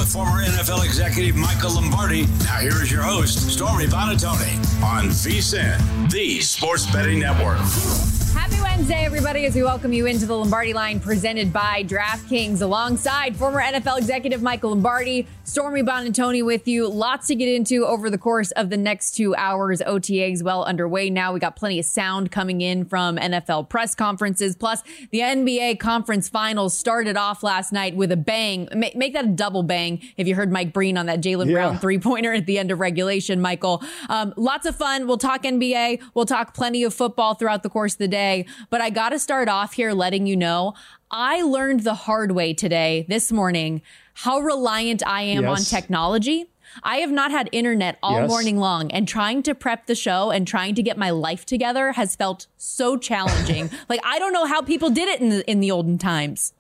with former NFL executive Michael Lombardi. Now here is your host, Stormy Buonantony, on VSiN, the Sports Betting Network. Happy Wednesday, everybody, as we welcome you into the Lombardi Line presented by DraftKings alongside former NFL executive Michael Lombardi, Stormy Buonantony with you. Lots to get into over the course of the next 2 hours. OTAs well underway now. We got plenty of sound coming in from NFL press conferences. Plus, the NBA conference finals started off last night with a bang. Make that a double bang if you heard Mike Breen on that Jaylen Brown three-pointer at the end of regulation, Michael. Lots of fun. We'll talk NBA. We'll talk plenty of football throughout the course of the day. But I got to start off here letting you know, I learned the hard way today, this morning, how reliant I am on technology. I have not had internet all morning long, and trying to prep the show and trying to get my life together has felt so challenging. Like, I don't know how people did it in the olden times.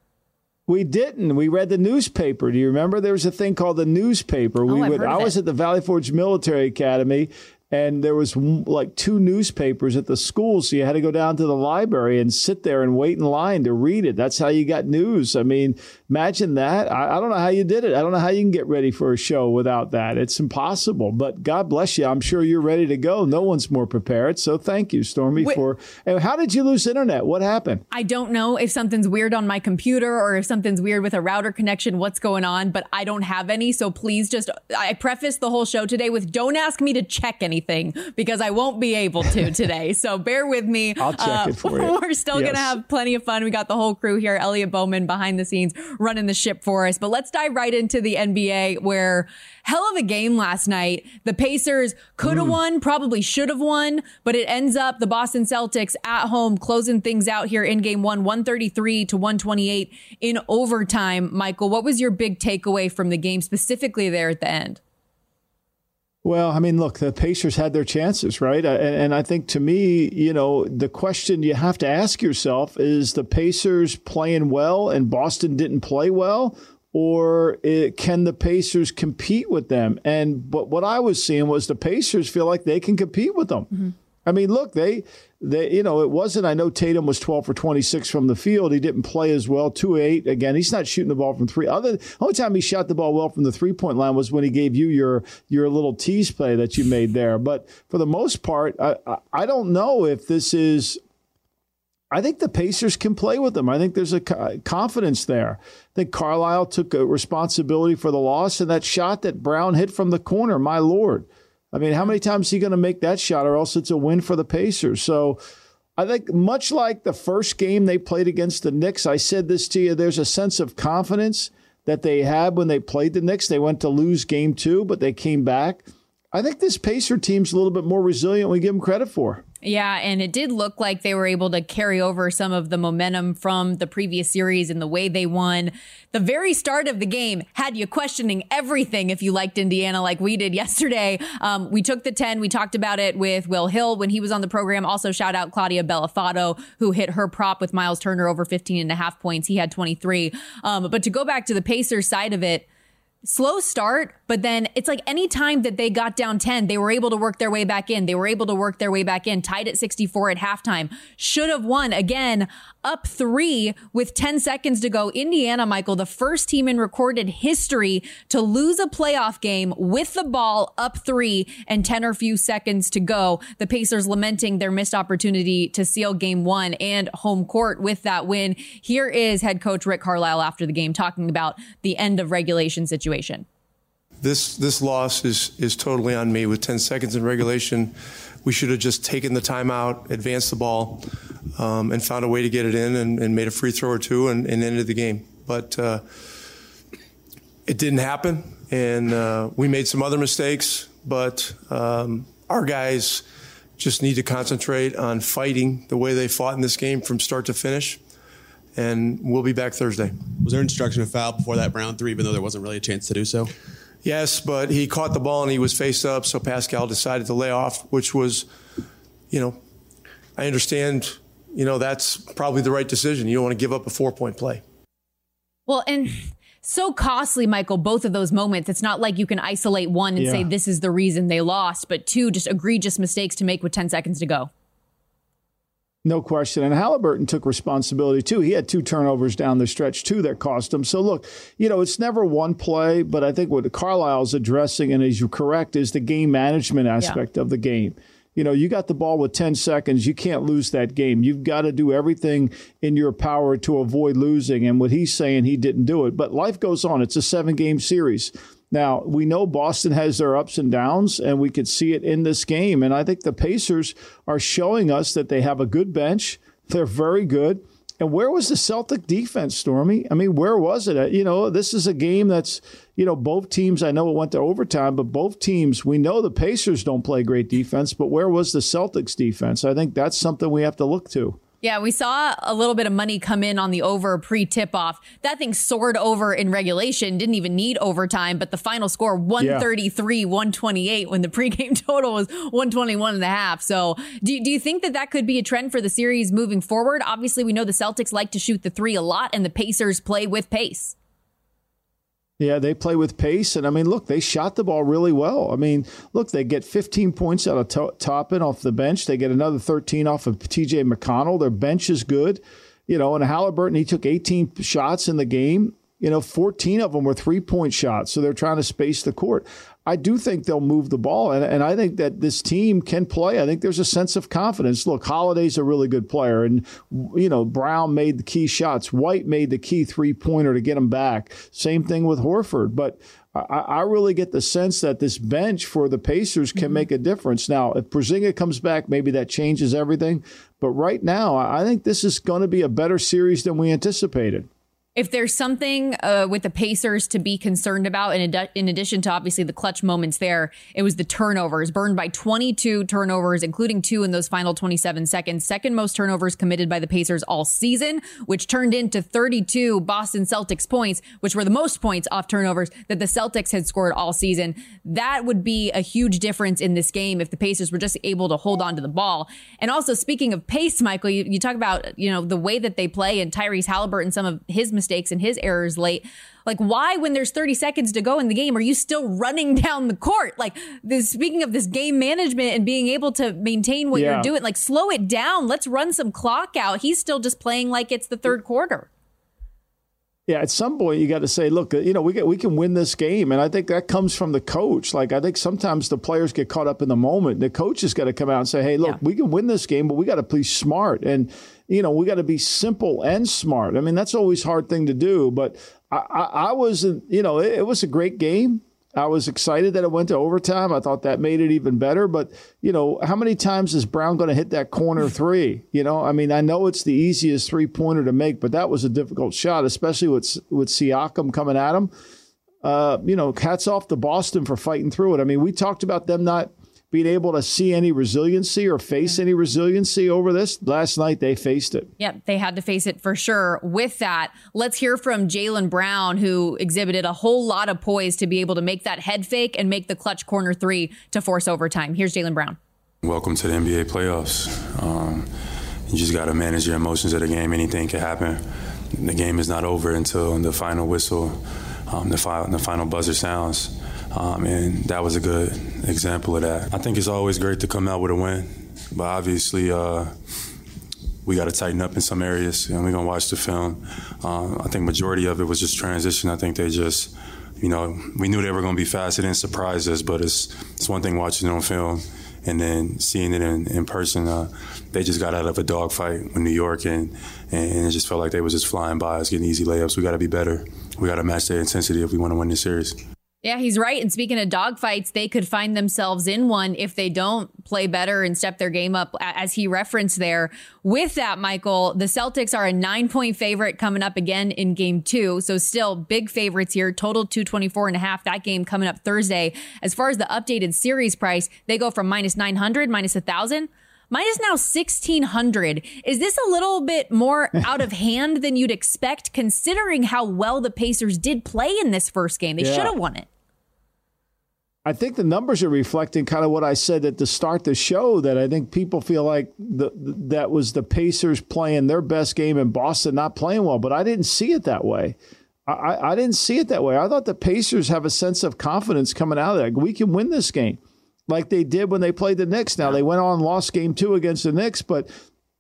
We didn't. We read the newspaper. Do you remember? There was a thing called the newspaper. I was at the Valley Forge Military Academy, and there was like 2 newspapers at the school, so you had to go down to the library and sit there and wait in line to read it. That's how you got news. I mean, imagine that. I don't know how you did it. I don't know how you can get ready for a show without that. It's impossible. But God bless you. I'm sure you're ready to go. No one's more prepared. So thank you, Stormy. And how did you lose internet? What happened? I don't know if something's weird on my computer or if something's weird with a router connection, what's going on, but I don't have any. So please I preface the whole show today with don't ask me to check anything, because I won't be able to today. So bear with me. I'll check it for you. We're still going to have plenty of fun. We got the whole crew here. Elliot Bowman behind the scenes running the ship for us. But let's dive right into the NBA, where hell of a game last night. The Pacers could have won, probably should have won, but it ends up the Boston Celtics at home closing things out here in game one, 133-128 in overtime. Michael, what was your big takeaway from the game specifically there at the end? Well, I mean, look, the Pacers had their chances, right? And I think, to me, the question you have to ask yourself is, the Pacers playing well and Boston didn't play well? Or can the Pacers compete with them? But what I was seeing was the Pacers feel like they can compete with them. Mm-hmm. I mean, look, they it wasn't, I know Tatum was 12 for 26 from the field. He didn't play as well. 2-8. Again, he's not shooting the ball from three. The only time he shot the ball well from the three-point line was when he gave you your little tease play that you made there. But for the most part, I don't know if this is, I think the Pacers can play with them. I think there's a confidence there. I think Carlisle took a responsibility for the loss, and that shot that Brown hit from the corner, my Lord. I mean, how many times is he going to make that shot, or else it's a win for the Pacers? So I think much like the first game they played against the Knicks, I said this to you, there's a sense of confidence that they had when they played the Knicks. They went to lose game 2, but they came back. I think this Pacer team's a little bit more resilient than we give them credit for. Yeah, and it did look like they were able to carry over some of the momentum from the previous series and the way they won. The very start of the game had you questioning everything if you liked Indiana like we did yesterday. We took the 10. We talked about it with Will Hill when he was on the program. Also, shout out Claudia Bellafato, who hit her prop with Miles Turner over 15.5 points. He had 23. But to go back to the Pacers side of it, slow start, but then it's like any time that they got down 10, they were able to work their way back in. Tied at 64 at halftime. Should have won. Again, up 3 with 10 seconds to go. Indiana, Michael, the first team in recorded history to lose a playoff game with the ball up 3 and 10 or few seconds to go. The Pacers lamenting their missed opportunity to seal game 1 and home court with that win. Here is head coach Rick Carlisle after the game talking about the end of regulation situation. This loss is totally on me. With 10 seconds in regulation, we should have just taken the timeout, advanced the ball, and found a way to get it in and made a free throw or two and ended the game. But it didn't happen, and we made some other mistakes. But our guys just need to concentrate on fighting the way they fought in this game from start to finish. And we'll be back Thursday. Was there instruction of foul before that Brown 3, even though there wasn't really a chance to do so? Yes, but he caught the ball and he was face up, so Pascal decided to lay off, which was, I understand, that's probably the right decision. You don't want to give up a 4-point play. Well, and so costly, Michael, both of those moments. It's not like you can isolate one and say this is the reason they lost, but 2 just egregious mistakes to make with 10 seconds to go. No question. And Halliburton took responsibility, too. He had 2 turnovers down the stretch, too, that cost him. So, look, it's never one play, but I think what Carlisle's addressing, and as you're correct, is the game management aspect of the game. You got the ball with 10 seconds. You can't lose that game. You've got to do everything in your power to avoid losing. And what he's saying, he didn't do it. But life goes on. It's a 7-game series. Now, we know Boston has their ups and downs, and we could see it in this game. And I think the Pacers are showing us that they have a good bench. They're very good. And where was the Celtic defense, Stormy? I mean, where was it? This is a game that's, both teams, I know it went to overtime, but both teams, we know the Pacers don't play great defense, but where was the Celtics defense? I think that's something we have to look to. Yeah, we saw a little bit of money come in on the over pre-tip-off. That thing soared over in regulation, didn't even need overtime, but the final score, 133-128, when the pregame total was 121.5. So do you think that could be a trend for the series moving forward? Obviously, we know the Celtics like to shoot the 3 a lot, and the Pacers play with pace. Yeah, they play with pace. And, I mean, look, they shot the ball really well. I mean, look, they get 15 points out of Toppin off the bench. They get another 13 off of T.J. McConnell. Their bench is good. And Halliburton, he took 18 shots in the game. 14 of them were 3-point shots. So they're trying to space the court. I do think they'll move the ball, and I think that this team can play. I think there's a sense of confidence. Look, Holiday's a really good player, and, Brown made the key shots. White made the key 3-pointer to get him back. Same thing with Horford. But I really get the sense that this bench for the Pacers can make a difference. Now, if Porzingis comes back, maybe that changes everything. But right now, I think this is going to be a better series than we anticipated. If there's something with the Pacers to be concerned about, in addition to obviously the clutch moments there, it was the turnovers, burned by 22 turnovers, including 2 in those final 27 seconds. Second most turnovers committed by the Pacers all season, which turned into 32 Boston Celtics points, which were the most points off turnovers that the Celtics had scored all season. That would be a huge difference in this game if the Pacers were just able to hold on to the ball. And also, speaking of pace, Michael, you talk about, the way that they play, and Tyrese Halliburton, some of his mistakes and his errors late. Like, why, when there's 30 seconds to go in the game, are you still running down the court? Like, speaking of this game management and being able to maintain what you're doing, like, slow it down. Let's run some clock out. He's still just playing like it's the third quarter. Yeah, at some point you got to say, look, we can win this game. And I think that comes from the coach. Like, I think sometimes the players get caught up in the moment. The coach has got to come out and say, hey, look, we can win this game, but we got to play smart. And, we got to be simple and smart. I mean, that's always a hard thing to do. But I was, it was a great game. I was excited that it went to overtime. I thought that made it even better. But, how many times is Brown going to hit that corner 3? I mean, I know it's the easiest 3-pointer to make, but that was a difficult shot, especially with Siakam coming at him. Hats off to Boston for fighting through it. I mean, we talked about them not being able to see any resiliency or face any resiliency over this. Last night, they faced it. Yep, they had to face it for sure. With that, let's hear from Jaylen Brown, who exhibited a whole lot of poise to be able to make that head fake and make the clutch corner 3 to force overtime. Here's Jaylen Brown. Welcome to the NBA playoffs. You just got to manage your emotions of the game. Anything can happen. The game is not over until the final whistle, the final buzzer sounds. And that was a good example of that. I think it's always great to come out with a win, but obviously we got to tighten up in some areas, and we're going to watch the film. I think majority of it was just transition. I think they just, we knew they were going to be fast. It didn't surprise us, but it's one thing watching it on film and then seeing it in person. They just got out of a dogfight with New York, and it just felt like they was just flying by us, getting easy layups. We got to be better. We got to match their intensity if we want to win this series. Yeah, he's right. And speaking of dogfights, they could find themselves in one if they don't play better and step their game up, as he referenced there. With that, Michael, the Celtics are a 9-point favorite coming up again in game 2. So still big favorites here. Total 224.5. That game coming up Thursday. As far as the updated series price, they go from -900, -1,000. Mine is now 1,600. Is this a little bit more out of hand than you'd expect, considering how well the Pacers did play in this first game? They should have won it. I think the numbers are reflecting kind of what I said at the start of the show, that I think people feel like that was the Pacers playing their best game and Boston not playing well. But I didn't see it that way. I didn't see it that way. I thought the Pacers have a sense of confidence coming out of that. We can win this game, like they did when they played the Knicks. Now, they went on and lost game 2 against the Knicks, but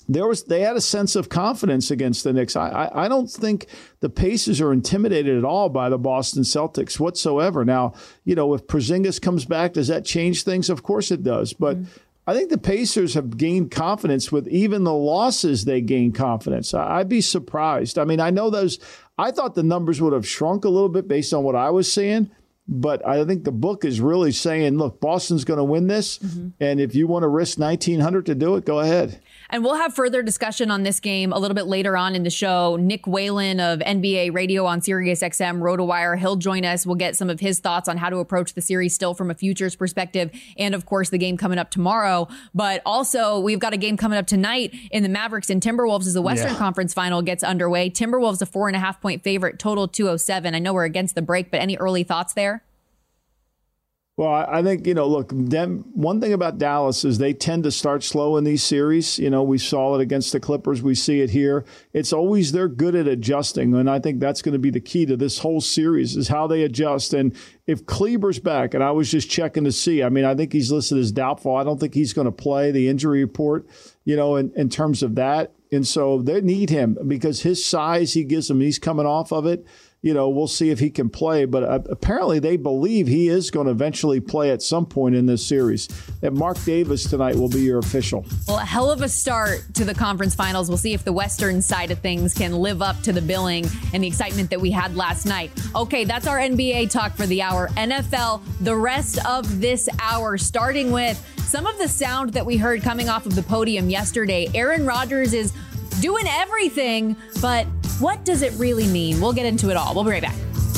they had a sense of confidence against the Knicks. I don't think the Pacers are intimidated at all by the Boston Celtics whatsoever. Now, if Porzingis comes back, does that change things? Of course it does. But I think the Pacers have gained confidence with even the losses. They gained confidence. I'd be surprised. I mean, I thought the numbers would have shrunk a little bit based on what I was seeing. But I think the book is really saying, look, Boston's going to win this. And if you want to risk $1,900 to do it, go ahead. And we'll have further discussion on this game a little bit later on in the show. Nick Whalen of NBA Radio on SiriusXM, RotoWire, he'll join us. We'll get some of his thoughts on how to approach the series still from a futures perspective. And, of course, the game coming up tomorrow. But also, we've got a game coming up tonight in the Mavericks and Timberwolves as the Western Conference Final gets underway. Timberwolves a 4.5-point favorite, total 207. I know we're against the break, but any early thoughts there? Well, I think, look, one thing about Dallas is they tend to start slow in these series. We saw it against the Clippers. We see it here. It's always they're good at adjusting. And I think that's going to be the key to this whole series is how they adjust. And if Kleber's back, and I was just checking to see, I think he's listed as doubtful. I don't think he's going to play the injury report, in terms of that. And so they need him because his size he gives them, he's coming off of it. We'll see if he can play. But apparently they believe he is going to eventually play at some point in this series. And Mark Davis tonight will be your official. Well, a hell of a start to the conference finals. We'll see if the Western side of things can live up to the billing and the excitement that we had last night. Okay, that's our NBA talk for the hour. NFL, the rest of this hour, starting with some of the sound that we heard coming off of the podium yesterday. Aaron Rodgers is doing everything, but what does it really mean? We'll get into it all. We'll be right back.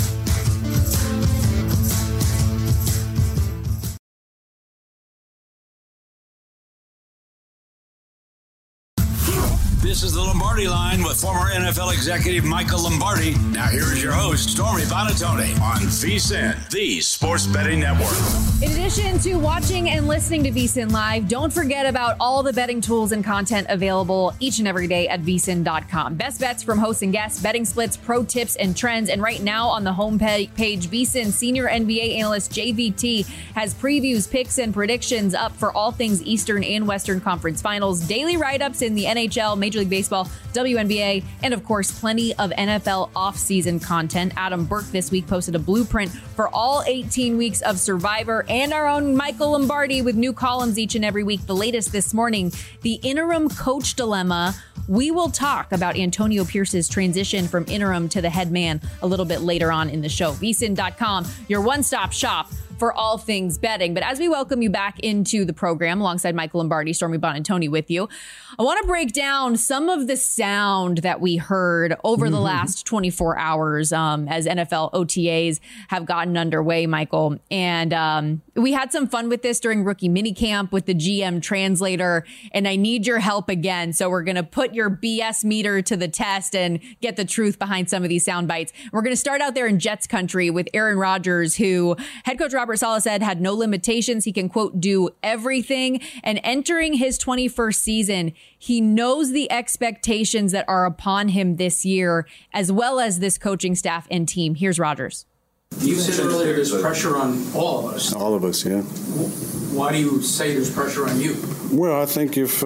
This is the Lombardi Line with former NFL executive Michael Lombardi. Now here is your host, Stormy Buonantony on VSiN, the Sports Betting Network. In addition to watching and listening to VSiN Live, don't forget about all the betting tools and content available each and every day at VSiN.com. Best bets from hosts and guests, betting splits, pro tips, and trends. And right now on the homepage, VSiN senior NBA analyst JVT has previews, picks, and predictions up for all things Eastern and Western Conference Finals, daily write-ups in the NHL, Major League Baseball, WNBA, and of course, plenty of NFL offseason content. Adam Burke this week posted a blueprint for all 18 weeks of Survivor, and our own Michael Lombardi with new columns each and every week. The latest this morning, the interim coach dilemma. We will talk about Antonio Pierce's transition from interim to the head man a little bit later on in the show. VSiN.com, your one-stop shop for all things betting. But as we welcome you back into the program alongside Michael Lombardi, Stormy Buonantony with you, I want to break down some of the sound that we heard over the last 24 hours as NFL OTAs have gotten underway, Michael. And we had some fun with this during rookie minicamp with the GM translator, and I need your help again. So we're going to put your BS meter to the test and get the truth behind some of these sound bites. We're going to start out there in Jets country with Aaron Rodgers, who head coach Robert Saleh said had no limitations. He can, quote, do everything. And entering his 21st season, he knows the expectations that are upon him this year, as well as this coaching staff and team. Here's Rodgers. You said earlier there's pressure on all of us. All of us, yeah. Why do you say there's pressure on you? Well, I think if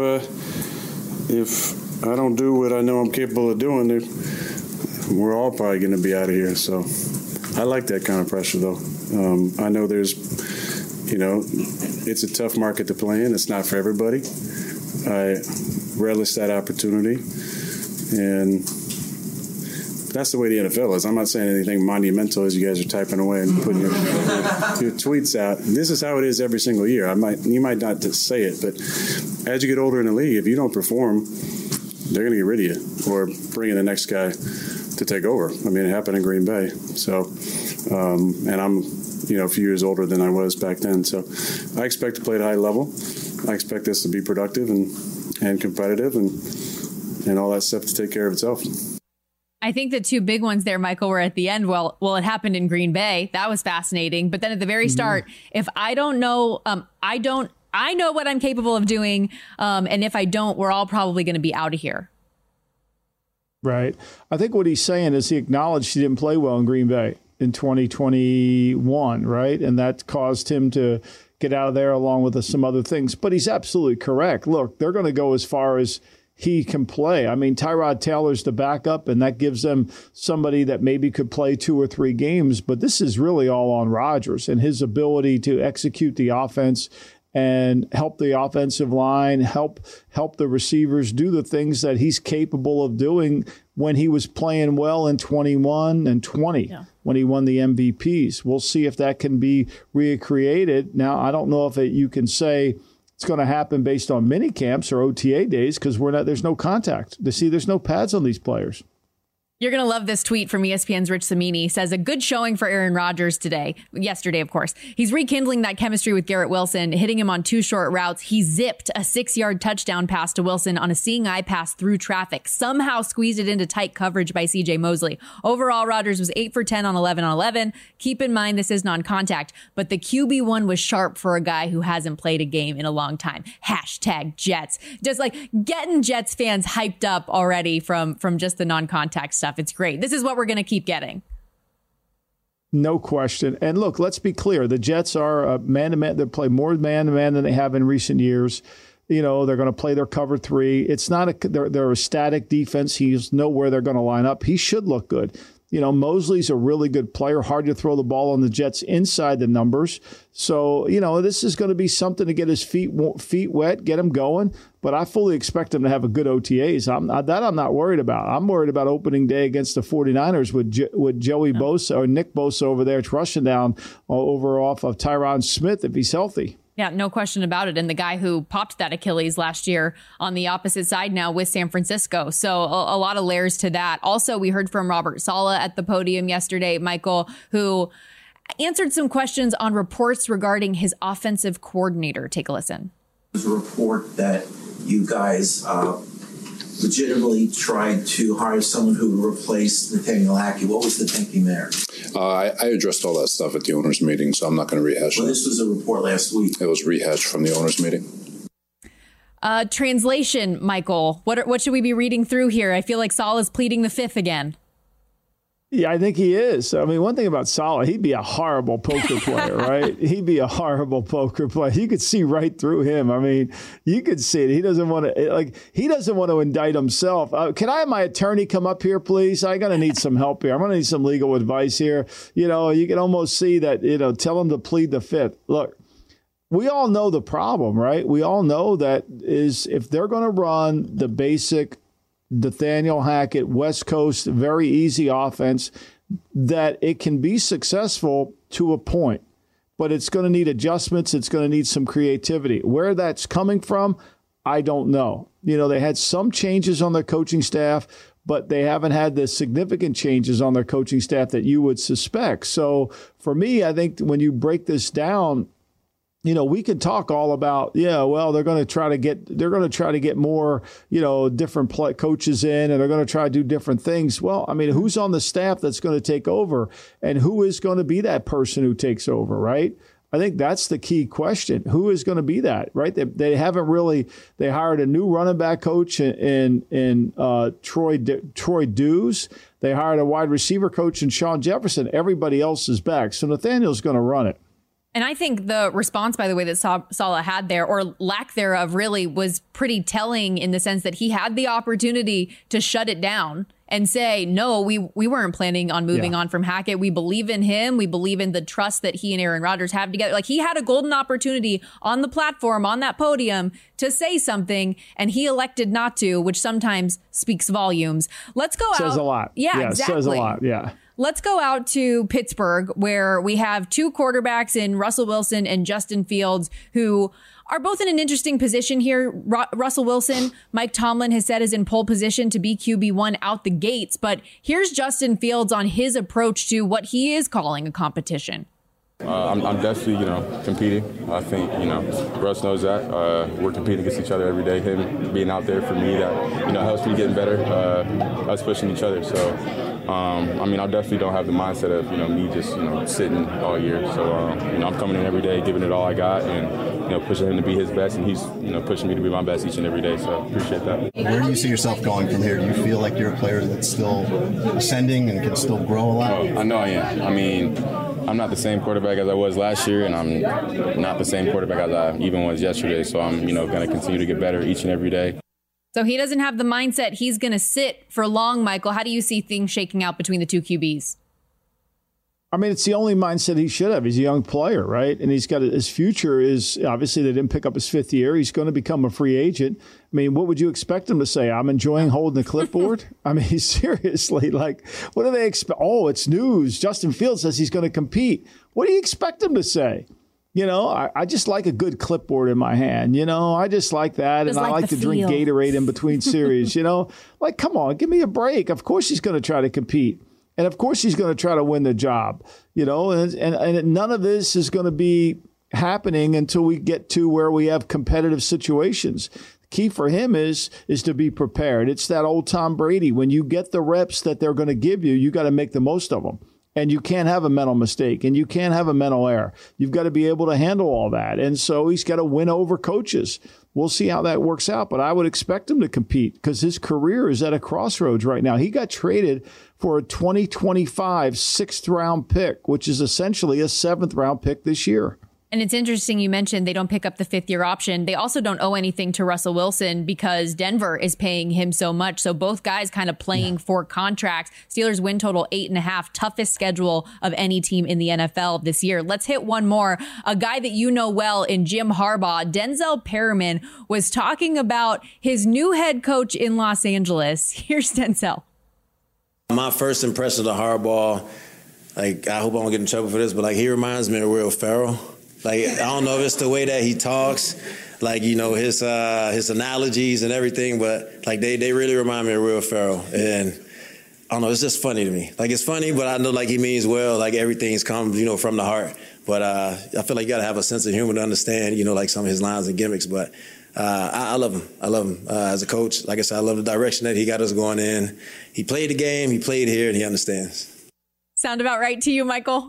I don't do what I know I'm capable of doing, we're all probably going to be out of here. So I like that kind of pressure, though. I know it's a tough market to play in. It's not for everybody. I relish that opportunity. And that's the way the NFL is. I'm not saying anything monumental as you guys are typing away and putting your tweets out. This is how it is every single year. You might not just say it, but as you get older in the league, if you don't perform, they're going to get rid of you or bring in the next guy to take over. I mean, it happened in Green Bay. So, and I'm, a few years older than I was back then. So I expect to play at a high level. I expect this to be productive and competitive and all that stuff to take care of itself. I think the two big ones there, Michael, were at the end. Well, it happened in Green Bay. That was fascinating. But then at the very start, if I don't know, I know what I'm capable of doing. And if I don't, we're all probably going to be out of here. Right. I think what he's saying is he acknowledged he didn't play well in Green Bay in 2021, right? And that caused him to get out of there along with some other things. But he's absolutely correct. Look, they're going to go as far as he can play. I mean, Tyrod Taylor's the backup, and that gives them somebody that maybe could play 2 or 3 games. But this is really all on Rodgers and his ability to execute the offense and help the offensive line, help the receivers do the things that he's capable of doing when he was playing well in 21 and 20 when he won the MVPs. We'll see if that can be recreated. Now, I don't know if you can say it's going to happen based on mini camps or OTA days because there's no contact. There's no pads on these players. You're going to love this tweet from ESPN's Rich Samini. Says, a good showing for Aaron Rodgers yesterday, of course. He's rekindling that chemistry with Garrett Wilson, hitting him on 2 short routes. He zipped a 6-yard touchdown pass to Wilson on a seeing eye pass through traffic, somehow squeezed it into tight coverage by CJ Mosley. Overall, Rodgers was 8 for 10 on 11 on 11. Keep in mind, this is non-contact, but the QB1 was sharp for a guy who hasn't played a game in a long time. #Jets. Just like getting Jets fans hyped up already from just the non-contact stuff. It's great. This is what we're going to keep getting. No question. And look, let's be clear. The Jets are man-to-man. They play more man-to-man than they have in recent years. They're going to play their cover 3. It's not they're a static defense. He's know where they're going to line up. He should look good. Mosley's a really good player. Hard to throw the ball on the Jets inside the numbers. So, this is going to be something to get his feet wet, get him going. But I fully expect him to have a good OTAs. I'm not worried about. I'm worried about opening day against the 49ers with Joey Bosa or Nick Bosa over there rushing down off of Tyron Smith if he's healthy. Yeah, no question about it. And the guy who popped that Achilles last year on the opposite side now with San Francisco. So a lot of layers to that. Also, we heard from Robert Saleh at the podium yesterday, Michael, who answered some questions on reports regarding his offensive coordinator. Take a listen. There's a report that you guys legitimately tried to hire someone who would replace Nathaniel Hackett. What was the thinking there? I addressed all that stuff at the owners' meeting, so I'm not going to rehash it. Well, this was a report last week. It was rehashed from the owners' meeting. Translation, Michael. What should we be reading through here? I feel like Saleh is pleading the fifth again. Yeah, I think he is. I mean, one thing about Saleh, he'd be a horrible poker player, right? He'd be a horrible poker player. You could see right through him. I mean, you could see it. He doesn't want to indict himself. Can I have my attorney come up here, please? I'm going to need some help here. I'm going to need some legal advice here. You can almost see that, tell him to plead the fifth. Look, we all know the problem, right? We all know that is if they're going to run the basic Nathaniel Hackett, West Coast, very easy offense, that it can be successful to a point, but it's going to need adjustments. It's going to need some creativity. Where that's coming from, I don't know. They had some changes on their coaching staff, but they haven't had the significant changes on their coaching staff that you would suspect. So for me, I think when you break this down, we can talk all about, they're going to try to get more, different coaches in, and they're going to try to do different things. Well, I mean, who's on the staff that's going to take over, and who is going to be that person who takes over, right? I think that's the key question. Who is going to be that, right? They haven't really. They hired a new running back coach in Troy Dews. They hired a wide receiver coach in Sean Jefferson. Everybody else is back, so Nathaniel's going to run it. And I think the response, by the way, that Saleh had there, or lack thereof, really was pretty telling in the sense that he had the opportunity to shut it down and say, no, we weren't planning on moving on from Hackett. We believe in him. We believe in the trust that he and Aaron Rodgers have together. Like, he had a golden opportunity on the platform, on that podium, to say something, and he elected not to, which sometimes speaks volumes. Let's go out. Says a lot. Yeah, exactly. Says a lot, yeah. Let's go out to Pittsburgh, where we have 2 quarterbacks in Russell Wilson and Justin Fields, who are both in an interesting position here. Russell Wilson, Mike Tomlin has said, is in pole position to be QB1 out the gates. But here's Justin Fields on his approach to what he is calling a competition. I'm definitely, competing. I think, Russ knows that. We're competing against each other every day. Him being out there for me, that, helps me getting better. Us pushing each other. So, I definitely don't have the mindset of, me just, sitting all year. So, I'm coming in every day, giving it all I got, and, pushing him to be his best. And he's, pushing me to be my best each and every day. So, appreciate that. Where do you see yourself going from here? Do you feel like you're a player that's still ascending and can still grow a lot? I know I am. I'm not the same quarterback as I was last year, and I'm not the same quarterback as I even was yesterday. So I'm, going to continue to get better each and every day. So he doesn't have the mindset he's going to sit for long, Michael. How do you see things shaking out between the two QBs? I mean, it's the only mindset he should have. He's a young player, right? And he's got his future is obviously they didn't pick up his 5th year. He's going to become a free agent. I mean, what would you expect him to say? I'm enjoying holding the clipboard. I mean, seriously, like, what do they expect? Oh, it's news. Justin Fields says he's going to compete. What do you expect him to say? You know, I just like a good clipboard in my hand. You know, I just like that. And I like to drink Gatorade in between series. You know, like, come on, give me a break. Of course he's going to try to compete. And of course he's going to try to win the job, you know, and none of this is going to be happening until we get to where we have competitive situations. The key for him is to be prepared. It's that old Tom Brady. When you get the reps that they're going to give you, you got to make the most of them. And you can't have a mental mistake and you can't have a mental error. You've got to be able to handle all that. And so he's got to win over coaches. We'll see how that works out, but I would expect him to compete because his career is at a crossroads right now. He got traded for a 2025 6th-round pick, which is essentially a 7th-round pick this year. And it's interesting you mentioned they don't pick up the 5th-year option. They also don't owe anything to Russell Wilson because Denver is paying him so much. So both guys kind of playing for contracts. Steelers win total 8.5, toughest schedule of any team in the NFL this year. Let's hit one more. A guy that you know well in Jim Harbaugh, Denzel Perryman, was talking about his new head coach in Los Angeles. Here's Denzel. My first impression of Harbaugh, like, I hope I don't get in trouble for this, but like, he reminds me of Will Ferrell. Like, I don't know if it's the way that he talks, like, you know, his analogies and everything, but like they really remind me of Will Ferrell. And I don't know, it's just funny to me. Like, it's funny, but I know like he means well, like everything's come, you know, from the heart. But I feel like you got to have a sense of humor to understand, you know, like some of his lines and gimmicks. But I love him. I love him as a coach. Like I said, I love the direction that he got us going in. He played the game, he played here, and he understands. Sound about right to you, Michael?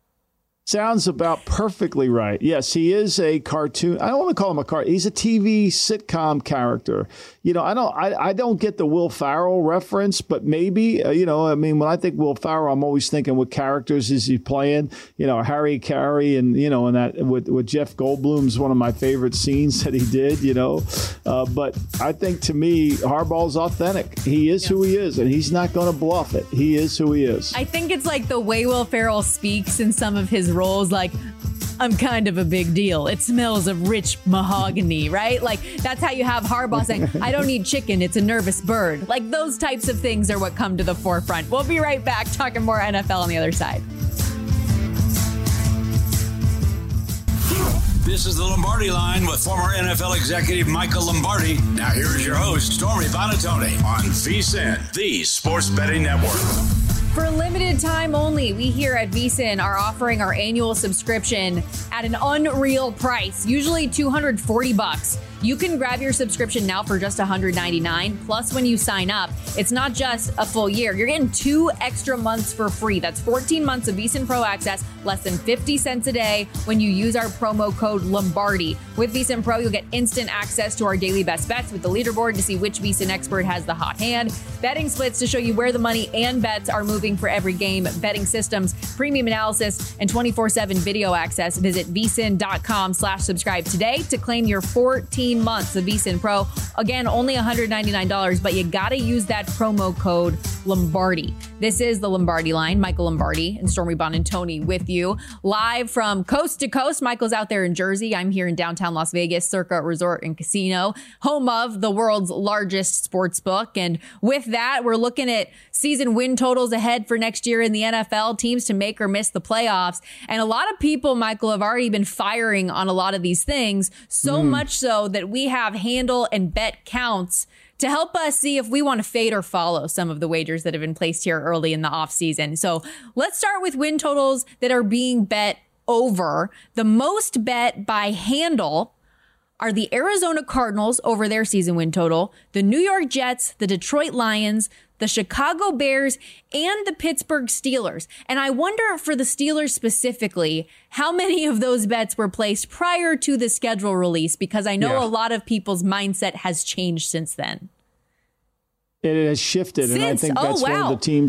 Sounds about perfectly right. Yes, he is a cartoon. I don't want to call him a cartoon. He's a TV sitcom character. You know, I don't get the Will Ferrell reference, but maybe, you know, I mean, when I think Will Ferrell, I'm always thinking what characters is he playing? You know, Harry Carey and, you know, and that with Jeff Goldblum's one of my favorite scenes that he did, you know. But I think to me, Harbaugh's authentic. He is who he is, and he's not going to bluff it. He is who he is. I think it's like the way Will Ferrell speaks in some of his roles, like, I'm kind of a big deal. It smells of rich mahogany, right? Like, that's how you have Harbaugh saying, I don't need chicken, it's a nervous bird. Like, those types of things are what come to the forefront. We'll be right back talking more NFL on the other side. This is the Lombardi Line with former NFL executive Michael Lombardi. Now here is your host, Stormy Buonantony on VSiN, the Sports Betting Network. For a limited time only, we here at VSiN are offering our annual subscription at an unreal price, usually $240. You can grab your subscription now for just $199. Plus, when you sign up, it's not just a full year. You're getting 2 extra months for free. That's 14 months of VSiN Pro access, less than 50 cents a day when you use our promo code Lombardi. With VSiN Pro, you'll get instant access to our daily best bets with the leaderboard to see which VSiN expert has the hot hand, betting splits to show you where the money and bets are moving for every game, betting systems, premium analysis, and 24/7 video access. Visit vsin.com/subscribe today to claim your 14 months of VSiN Pro. Again, only $199, but you got to use that promo code Lombardi. This is the Lombardi Line. Michael Lombardi and Stormy Buonantony with you live from coast to coast. Michael's out there in Jersey. I'm here in downtown Las Vegas, Circa Resort and Casino, home of the world's largest sports book. And with that, we're looking at season win totals ahead for next year in the NFL, teams to make or miss the playoffs. And a lot of people, Michael, have already been firing on a lot of these things, so much so that we have handle and bet counts to help us see if we want to fade or follow some of the wagers that have been placed here early in the offseason. So let's start with win totals that are being bet over. The most bet by handle are the Arizona Cardinals over their season win total, the New York Jets, the Detroit Lions, the Chicago Bears, and the Pittsburgh Steelers. And I wonder for the Steelers specifically, how many of those bets were placed prior to the schedule release? Because I know a lot of people's mindset has changed since then. It has shifted, and I think that's one of the teams that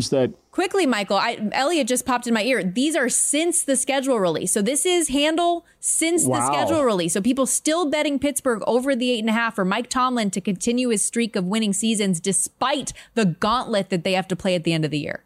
Quickly, Michael, Elliot just popped in my ear. These are since the schedule release. So this is handle since the schedule release. So people still betting Pittsburgh over the 8.5 for Mike Tomlin to continue his streak of winning seasons despite the gauntlet that they have to play at the end of the year.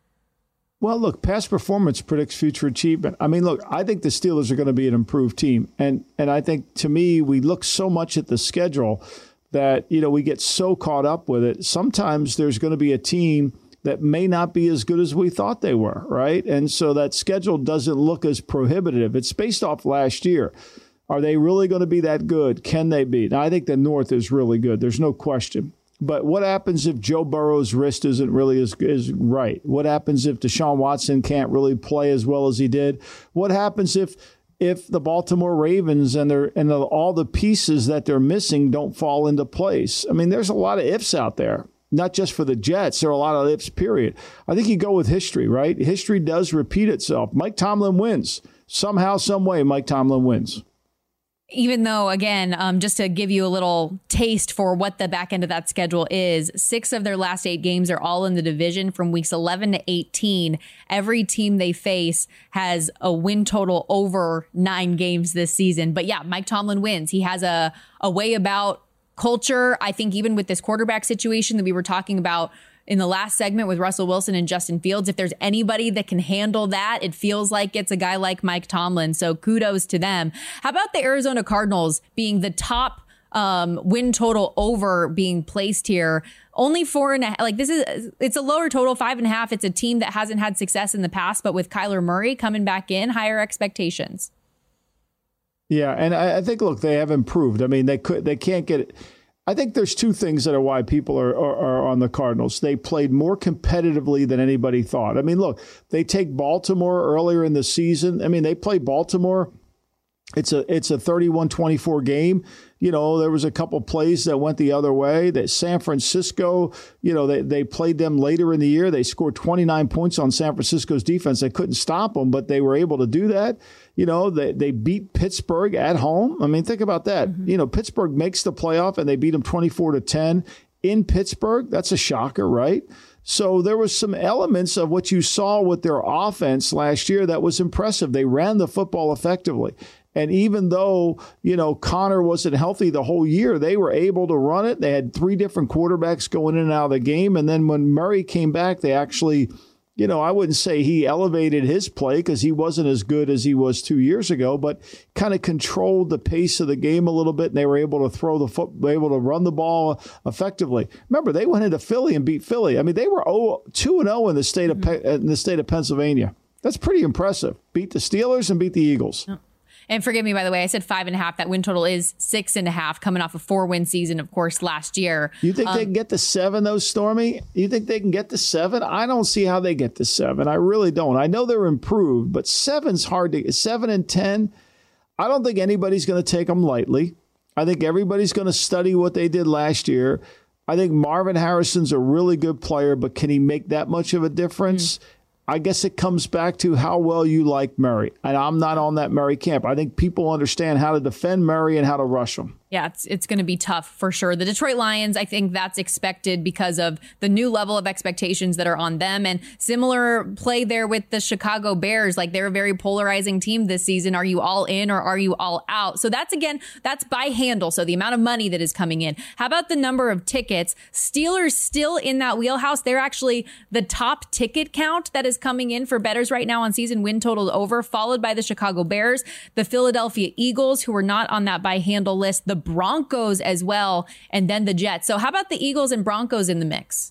Well, look, past performance predicts future achievement. I mean, look, I think the Steelers are going to be an improved team. And I think, to me, we look so much at the schedule that, we get so caught up with it. Sometimes there's going to be a team that may not be as good as we thought they were, right? And so that schedule doesn't look as prohibitive. It's based off last year. Are they really going to be that good? Can they be? Now, I think the North is really good. There's no question. But what happens if Joe Burrow's wrist isn't really as right? What happens if Deshaun Watson can't really play as well as he did? What happens if the Baltimore Ravens and all the pieces that they're missing don't fall into place? I mean, there's a lot of ifs out there. Not just for the Jets. There are a lot of ifs, period. I think you go with history, right? History does repeat itself. Mike Tomlin wins. Somehow, some way, Mike Tomlin wins. Even though, again, just to give you a little taste for what the back end of that schedule is, 6 of their last 8 games are all in the division from weeks 11 to 18. Every team they face has a win total over 9 games this season. But yeah, Mike Tomlin wins. He has a way about culture. I think even with this quarterback situation that we were talking about in the last segment with Russell Wilson and Justin Fields, if there's anybody that can handle that, it feels like it's a guy like Mike Tomlin. So kudos to them. How about the Arizona Cardinals being the top win total over being placed here? Only 4.5. Like it's a lower total, 5.5. It's a team that hasn't had success in the past, but with Kyler Murray coming back in, higher expectations. Yeah, and I think, look, they have improved. I mean, they can't get it. I think there's 2 things that are why people are on the Cardinals. They played more competitively than anybody thought. I mean, look, they take Baltimore earlier in the season. I mean, they play Baltimore. It's a 31-24 game. There was a couple plays that went the other way. That San Francisco, they played them later in the year. They scored 29 points on San Francisco's defense. They couldn't stop them, but they were able to do that. They beat Pittsburgh at home. I mean, think about that. Mm-hmm. Pittsburgh makes the playoff and they beat them 24-10 in Pittsburgh. That's a shocker, right? So there was some elements of what you saw with their offense last year that was impressive. They ran the football effectively. And even though, Connor wasn't healthy the whole year, they were able to run it. They had 3 different quarterbacks going in and out of the game. And then when Murray came back, they actually, I wouldn't say he elevated his play because he wasn't as good as he was 2 years ago, but kind of controlled the pace of the game a little bit. And they were able to able to run the ball effectively. Remember, they went into Philly and beat Philly. I mean, they were 2-0 in the state of Pennsylvania. That's pretty impressive. Beat the Steelers and beat the Eagles. Oh. And forgive me, by the way, I said 5.5. That win total is 6.5, coming off a 4-win season, of course, last year. You think they can get to 7, though, Stormy? You think they can get to 7? I don't see how they get to 7. I really don't. I know they're improved, but 7's hard to get. 7 and 10, I don't think anybody's going to take them lightly. I think everybody's going to study what they did last year. I think Marvin Harrison's a really good player, but can he make that much of a difference? I guess it comes back to how well you like Murray. And I'm not on that Murray camp. I think people understand how to defend Murray and how to rush him. Yeah, it's going to be tough for sure. The Detroit Lions, I think that's expected because of the new level of expectations that are on them. And similar play there with the Chicago Bears. Like, they're a very polarizing team this season. Are you all in or are you all out? So that's by handle. So the amount of money that is coming in. How about the number of tickets? Steelers still in that wheelhouse. They're actually the top ticket count that is coming in for bettors right now on season win total over, followed by the Chicago Bears, the Philadelphia Eagles, who are not on that by handle list, the Broncos as well, and then the Jets. So how about the Eagles and Broncos in the mix?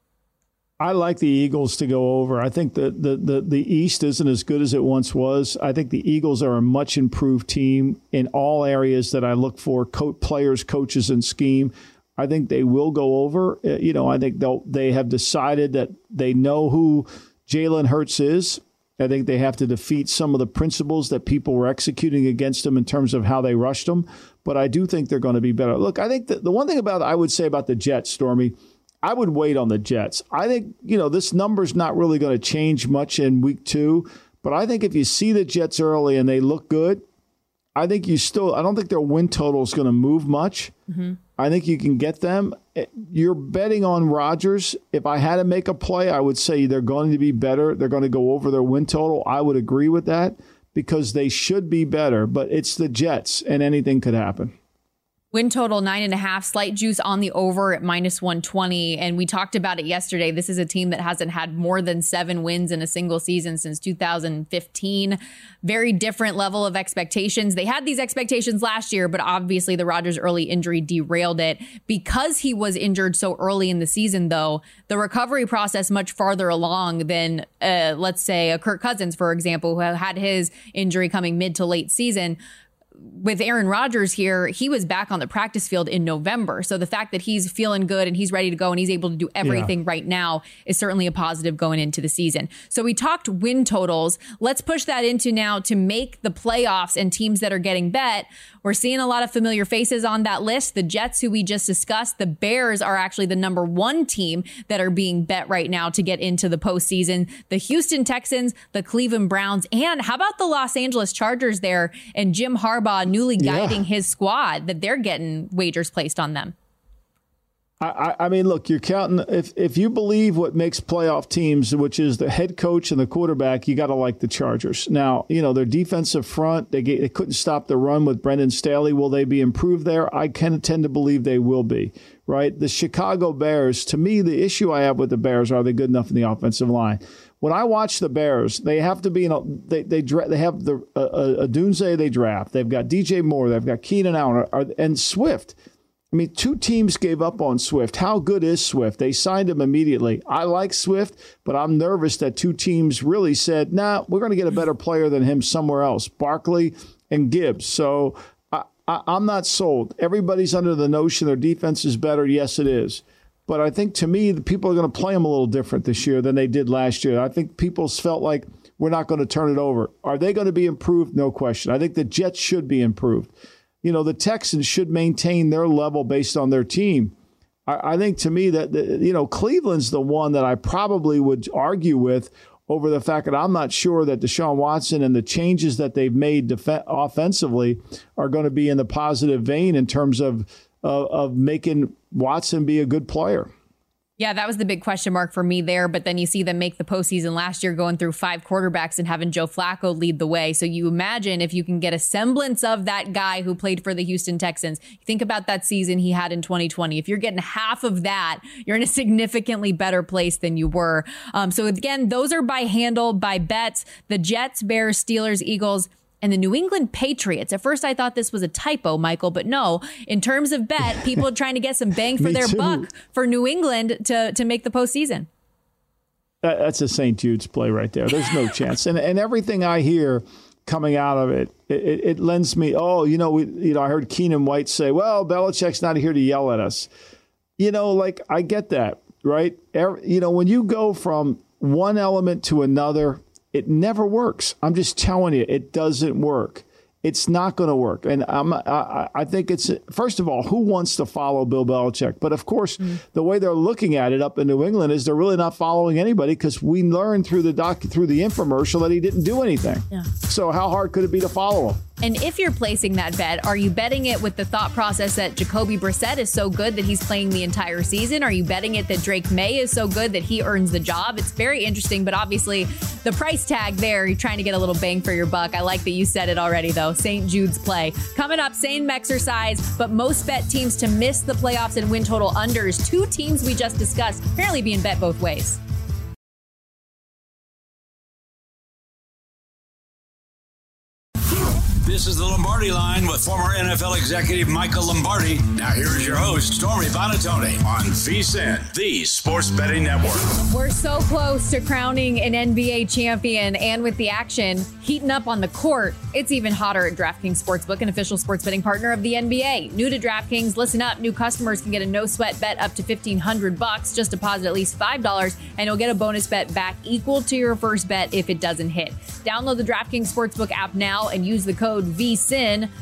I like the Eagles to go over. I think the East isn't as good as it once was. I think the Eagles are a much improved team in all areas that I look for, players, coaches, and scheme. I think they will go over. I think they have decided that they know who Jalen Hurts is. I think they have to defeat some of the principles that people were executing against them in terms of how they rushed them. But I do think they're going to be better. Look, I think the one thing I would say about the Jets, Stormy, I would wait on the Jets. I think, this number's not really going to change much in week 2. But I think if you see the Jets early and they look good, I don't think their win total is going to move much. Mm-hmm. I think you can get them. you're betting on Rodgers. If I had to make a play, I would say they're going to be better. They're going to go over their win total. I would agree with that because they should be better, but it's the Jets and anything could happen. Win total 9.5, slight juice on the over at -120. And we talked about it yesterday. This is a team that hasn't had more than 7 wins in a single season since 2015. Very different level of expectations. They had these expectations last year, but obviously the Rodgers early injury derailed it. Because he was injured so early in the season, though, the recovery process much farther along than, let's say, a Kirk Cousins, for example, who had his injury coming mid to late season. With Aaron Rodgers here, he was back on the practice field in November. So the fact that he's feeling good and he's ready to go and he's able to do everything right now is certainly a positive going into the season. So we talked win totals. Let's push that into now to make the playoffs and teams that are getting bet. We're seeing a lot of familiar faces on that list. The Jets, who we just discussed, the Bears are actually the number 1 team that are being bet right now to get into the postseason. The Houston Texans, the Cleveland Browns, and how about the Los Angeles Chargers there and Jim Harbaugh newly guiding his squad, that they're getting wagers placed on them. I mean, look, you're counting. If you believe what makes playoff teams, which is the head coach and the quarterback, you got to like the Chargers. Now, their defensive front, they couldn't stop the run with Brendan Staley. Will they be improved there? I tend to believe they will be, right? The Chicago Bears, to me, the issue I have with the Bears, are they good enough in the offensive line? When I watch the Bears, they have to be they have the Odunze they draft. They've got DJ Moore. They've got Keenan Allen and Swift. I mean, 2 teams gave up on Swift. How good is Swift? They signed him immediately. I like Swift, but I'm nervous that 2 teams really said, nah, we're going to get a better player than him somewhere else, Barkley and Gibbs. So I'm not sold. Everybody's under the notion their defense is better. Yes, it is. But I think, to me, the people are going to play them a little different this year than they did last year. I think people felt like we're not going to turn it over. Are they going to be improved? No question. I think the Jets should be improved. The Texans should maintain their level based on their team. I think, to me, that Cleveland's the one that I probably would argue with over the fact that I'm not sure that Deshaun Watson and the changes that they've made offensively are going to be in the positive vein in terms of making Watson be a good player. Yeah, that was the big question mark for me there. But then you see them make the postseason last year, going through 5 quarterbacks and having Joe Flacco lead the way. So you imagine if you can get a semblance of that guy who played for the Houston Texans. Think about that season he had in 2020. If you're getting half of that, you're in a significantly better place than you were. So again, those are by handle, by bets. The Jets, Bears, Steelers, Eagles, and the New England Patriots. At first, I thought this was a typo, Michael, but no. In terms of bet, people are trying to get some bang for their buck for New England to make the postseason. That's a St. Jude's play right there. There's no chance. And everything I hear coming out of it lends me, I heard Keenan White say, well, Belichick's not here to yell at us. I get that, right? When you go from one element to another, it never works. I'm just telling you, it doesn't work. It's not going to work. And I think it's, first of all, who wants to follow Bill Belichick? But of course, the way they're looking at it up in New England is they're really not following anybody, because we learned through the infomercial that he didn't do anything. Yeah. So how hard could it be to follow him? And if you're placing that bet, are you betting it with the thought process that Jacoby Brissett is so good that he's playing the entire season? Are you betting it that Drake May is so good that he earns the job? It's very interesting, but obviously the price tag there, you're trying to get a little bang for your buck. I like that you said it already, though. St. Jude's play. Coming up, same exercise, but most bet teams to miss the playoffs and win total unders. 2 teams we just discussed apparently being bet both ways. This is the Lombardi Line with former NFL executive Michael Lombardi. Now here's your host, Stormy Buonantony, on VSiN, the Sports Betting Network. We're so close to crowning an NBA champion, and with the action heating up on the court, it's even hotter at DraftKings Sportsbook, an official sports betting partner of the NBA. New to DraftKings, listen up. New customers can get a no-sweat bet up to $1,500. Just deposit at least $5, and you'll get a bonus bet back equal to your first bet if it doesn't hit. Download the DraftKings Sportsbook app now and use the code VSiN.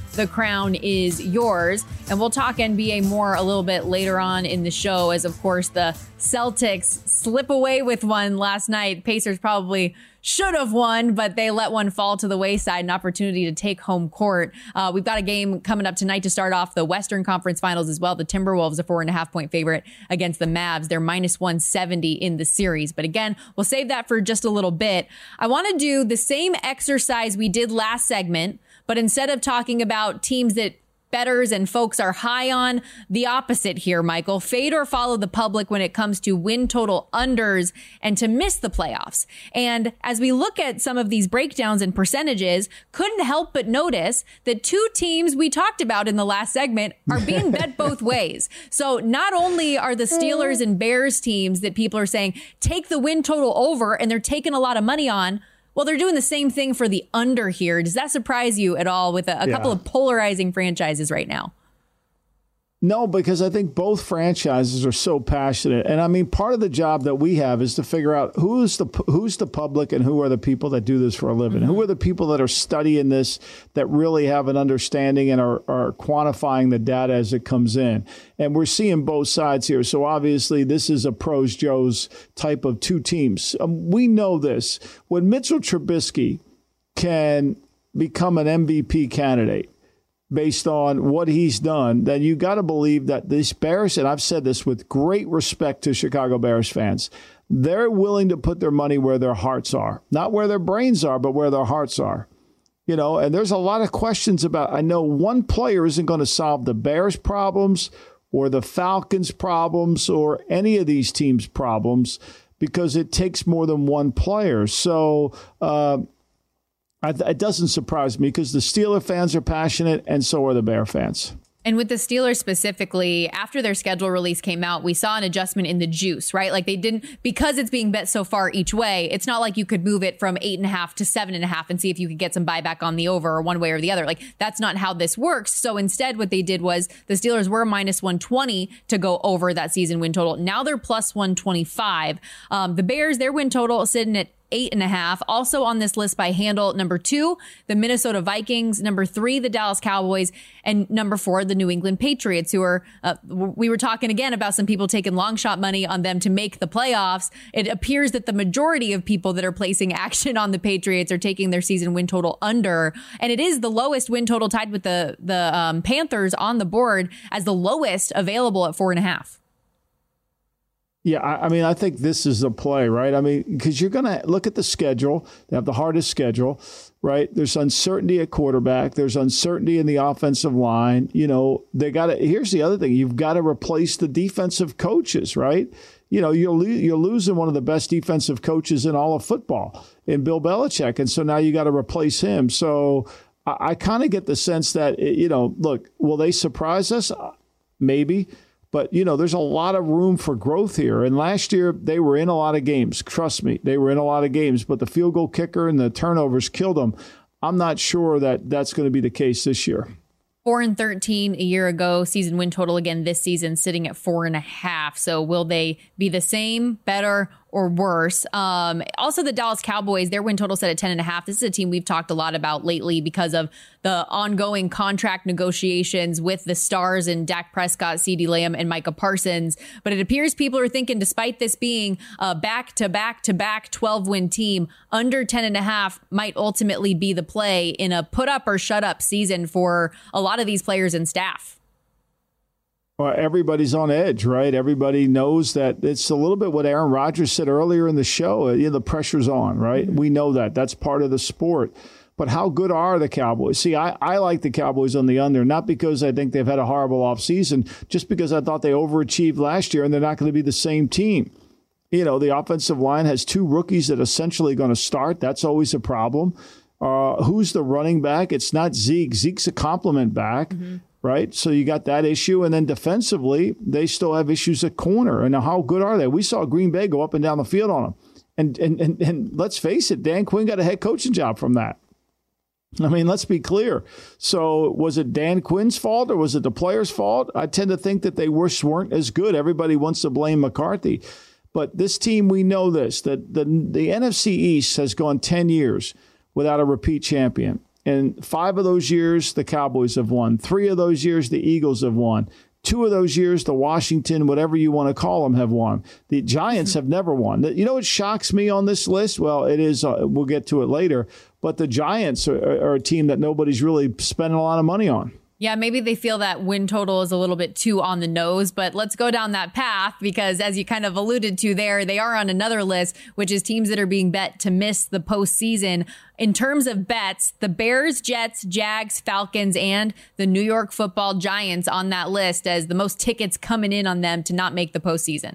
the crown is yours. And we'll talk NBA more a little bit later on in the show as, of course, the Celtics slip away with one last night. Pacers probably should have won, but they let one fall to the wayside, an opportunity to take home court. We've got a game coming up tonight to start off the Western Conference Finals as well. The Timberwolves, a 4.5-point favorite against the Mavs. They're minus 170 in the series. But again, we'll save that for just a little bit. I want to do the same exercise we did last segment, but instead of talking about teams that bettors and folks are high on, the opposite here, Michael. Fade or follow the public when it comes to win total unders and to miss the playoffs. And as we look at some of these breakdowns and percentages, couldn't help but notice that two teams we talked about in the last segment are being bet both ways. So not only are the Steelers and Bears teams that people are saying take the win total over and they're taking a lot of money on, well, they're doing the same thing for the under here. Does that surprise you at all with a couple of polarizing franchises right now? No, because I think both franchises are so passionate. And I mean, part of the job that we have is to figure out who's the public and who are the people that do this for a living. Mm-hmm. Who are the people that are studying this, that really have an understanding and are quantifying the data as it comes in. And we're seeing both sides here. So obviously this is a pros Joes type of two teams. We know this. When Mitchell Trubisky can become an MVP candidate, based on what he's done, then you got to believe that this Bears, and I've said this with great respect to Chicago Bears fans, they're willing to put their money where their hearts are. Not where their brains are, but where their hearts are. You know, and there's a lot of questions about, I know one player isn't going to solve the Bears' problems or the Falcons' problems or any of these teams' problems because it takes more than one player. So, it doesn't surprise me because the Steeler fans are passionate and so are the Bear fans. And with the Steelers specifically, after their schedule release came out, we saw an adjustment in the juice, right? Like they didn't, because it's being bet so far each way, it's not like you could move it from 8.5 to 7.5 and see if you could get some buyback on the over or one way or the other. Like that's not how this works. So instead what they did was the Steelers were minus 120 to go over that season win total. Now they're plus 125. The Bears, their win total sitting at 8.5. Also on this list by handle, number 2, the Minnesota Vikings, number 3, the Dallas Cowboys, and number 4, the New England Patriots, who are, we were talking again about some people taking long shot money on them to make the playoffs. It appears that the majority of people that are placing action on the Patriots are taking their season win total under. And it is the lowest win total, tied with the Panthers on the board as the lowest available at 4.5. Yeah, I mean, I think this is a play, right? I mean, because you're going to look at the schedule. They have the hardest schedule, right? There's uncertainty at quarterback. There's uncertainty in the offensive line. You know, they got to. Here's the other thing: you've got to replace the defensive coaches, right? You know, you're losing one of the best defensive coaches in all of football, in Bill Belichick, and so now you got to replace him. So I kind of get the sense that, you know, look, will they surprise us? Maybe. But, you know, there's a lot of room for growth here. And last year, they were in a lot of games. Trust me, they were in a lot of games. But the field goal kicker and the turnovers killed them. I'm not sure that that's going to be the case this year. 4-13 a year ago. Season win total again this season sitting at 4.5. So will they be the same, better, or worse? Also, the Dallas Cowboys, their win total set at 10.5. This is a team we've talked a lot about lately because of the ongoing contract negotiations with the stars and Dak Prescott, CeeDee Lamb, and Micah Parsons. But it appears people are thinking, despite this being a back-to-back-to-back 12-win team, under 10.5 might ultimately be the play in a put-up-or-shut-up season for a lot of these players and staff. Well, everybody's on edge, right? Everybody knows that it's a little bit what Aaron Rodgers said earlier in the show. You know, the pressure's on, right? Mm-hmm. We know that. That's part of the sport. But how good are the Cowboys? See, I like the Cowboys on the under, not because I think they've had a horrible offseason, just because I thought they overachieved last year and they're not going to be the same team. You know, the offensive line has 2 rookies that are essentially going to start. That's always a problem. Who's the running back? It's not Zeke. Zeke's a complement back. Mm-hmm. Right? So you got that issue. And then defensively, they still have issues at corner. And how good are they? We saw Green Bay go up and down the field on them. And let's face it, Dan Quinn got a head coaching job from that. I mean, let's be clear. So was it Dan Quinn's fault or was it the players' fault? I tend to think that they weren't as good. Everybody wants to blame McCarthy. But this team, we know this, that the NFC East has gone 10 years without a repeat champion. And 5 of those years, the Cowboys have won. 3 of those years, the Eagles have won. 2 of those years, the Washington, whatever you want to call them, have won. The Giants have never won. You know what shocks me on this list? Well, it is, we'll get to it later, but the Giants are a team that nobody's really spending a lot of money on. Yeah, maybe they feel that win total is a little bit too on the nose, but let's go down that path because as you kind of alluded to there, they are on another list, which is teams that are being bet to miss the postseason. In terms of bets, the Bears, Jets, Jags, Falcons, and the New York Football Giants on that list as the most tickets coming in on them to not make the postseason.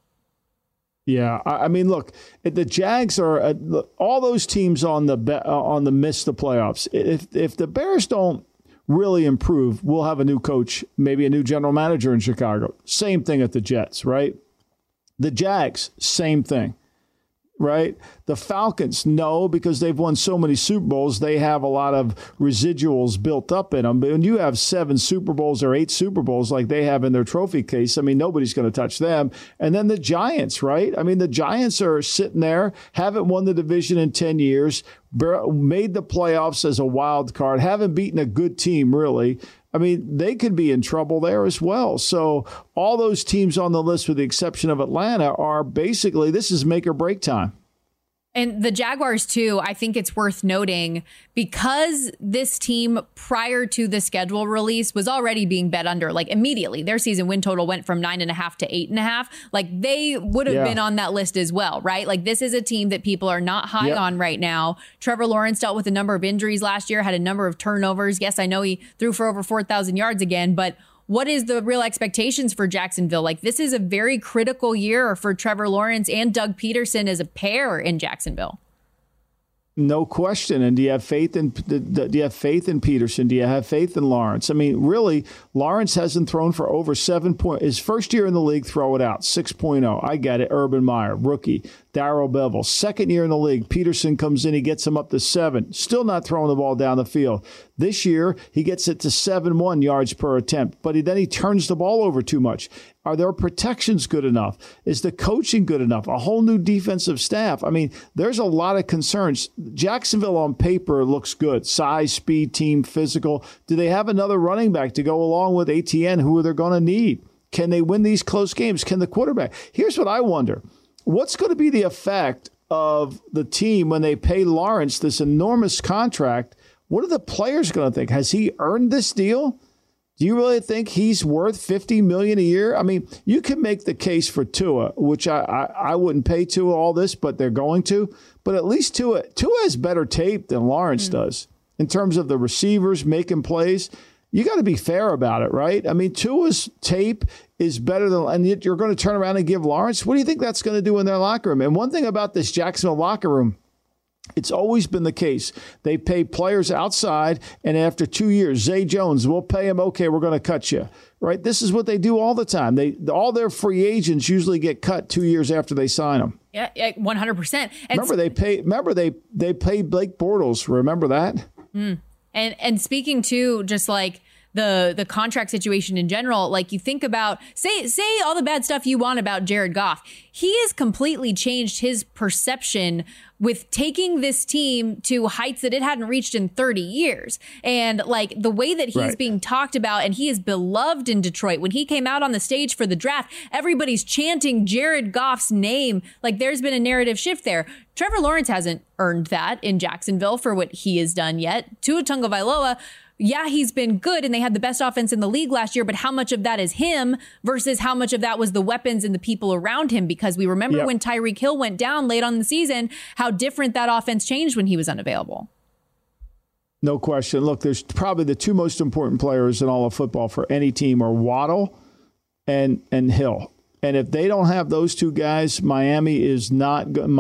Yeah, I mean, look, the Jags are all those teams on the miss the playoffs. If the Bears don't really improve, we'll have a new coach, maybe a new general manager in Chicago. Same thing at the Jets, right? The Jags, same thing, right? The Falcons, no, because they've won so many Super Bowls, they have a lot of residuals built up in them. But when you have 7 Super Bowls or 8 Super Bowls like they have in their trophy case, I mean, nobody's going to touch them. And then the Giants, right? I mean, the Giants are sitting there, haven't won the division in 10 years, made the playoffs as a wild card, haven't beaten a good team, really. I mean, they could be in trouble there as well. So all those teams on the list, with the exception of Atlanta, are basically, this is make or break time. And the Jaguars, too, I think it's worth noting because this team prior to the schedule release was already being bet under, like immediately. Their season win total went from 9.5 to 8.5. Like they would have been on that list as well, right? Like this is a team that people are not high on right now. Trevor Lawrence dealt with a number of injuries last year, had a number of turnovers. Yes, I know he threw for over 4,000 yards again, but what is the real expectations for Jacksonville? Like this is a very critical year for Trevor Lawrence and Doug Peterson as a pair in Jacksonville. No question. And do you have faith in Peterson? Do you have faith in Lawrence? I mean, really, Lawrence hasn't thrown for over 7 points. His first year in the league, throw it out, 6.0. I get it. Urban Meyer, rookie. Darrell Bevel, second year in the league. Peterson comes in, he gets him up to 7. Still not throwing the ball down the field. This year, he gets it to 7.1 yards per attempt, but then he turns the ball over too much. Are their protections good enough? Is the coaching good enough? A whole new defensive staff. I mean, there's a lot of concerns. Jacksonville on paper looks good. Size, speed, team, physical. Do they have another running back to go along with ATN? Who are they going to need? Can they win these close games? Can the quarterback? Here's what I wonder. What's going to be the effect of the team when they pay Lawrence this enormous contract? What are the players going to think? Has he earned this deal? Do you really think he's worth $50 million a year? I mean, you can make the case for Tua, which I wouldn't pay Tua all this, but they're going to. But at least Tua has better tape than Lawrence does in terms of the receivers making plays. You got to be fair about it, right? I mean, Tua's tape is better than, and yet you're going to turn around and give Lawrence. What do you think that's going to do in their locker room? And one thing about this Jacksonville locker room, it's always been the case. They pay players outside, and after 2 years, Zay Jones, we'll pay him, okay, we're going to cut you. Right? This is what they do all the time. All their free agents usually get cut 2 years after they sign them. Yeah, 100%. Remember they paid Blake Bortles. Remember that? And speaking to just like the contract situation in general, like you think about, say all the bad stuff you want about Jared Goff. He has completely changed his perception with taking this team to heights that it hadn't reached in 30 years. And like the way that he's being talked about, and he is beloved in Detroit. When he came out on the stage for the draft, everybody's chanting Jared Goff's name. Like there's been a narrative shift there. Trevor Lawrence hasn't earned that in Jacksonville for what he has done yet. Tua Tagovailoa, yeah, he's been good and they had the best offense in the league last year, but how much of that is him versus how much of that was the weapons and the people around him? Because we remember when Tyreek Hill went down late on the season, how different that offense changed when he was unavailable. No question. Look, there's probably the 2 most important players in all of football for any team are Waddle and Hill. And if they don't have those 2 guys, Miami is not going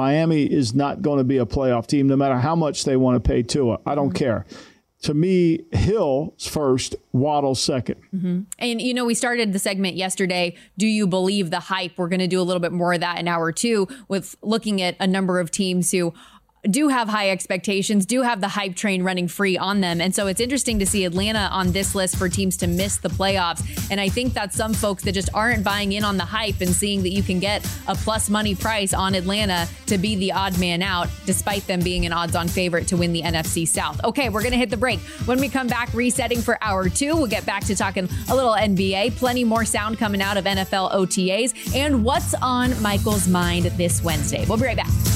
to be a playoff team, no matter how much they want to pay Tua. I don't care. To me, Hill's first, Waddle second. And, you know, we started the segment yesterday. Do you believe the hype? We're going to do a little bit more of that in hour 2 with looking at a number of teams who do have high expectations, do have the hype train running free on them. And so it's interesting to see Atlanta on this list for teams to miss the playoffs. And I think that some folks that just aren't buying in on the hype and seeing that you can get a plus money price on Atlanta to be the odd man out, despite them being an odds-on favorite to win the NFC South. Okay, we're going to hit the break. When we come back, resetting for hour 2, we'll get back to talking a little NBA, plenty more sound coming out of NFL OTAs, and what's on Michael's mind this Wednesday. We'll be right back.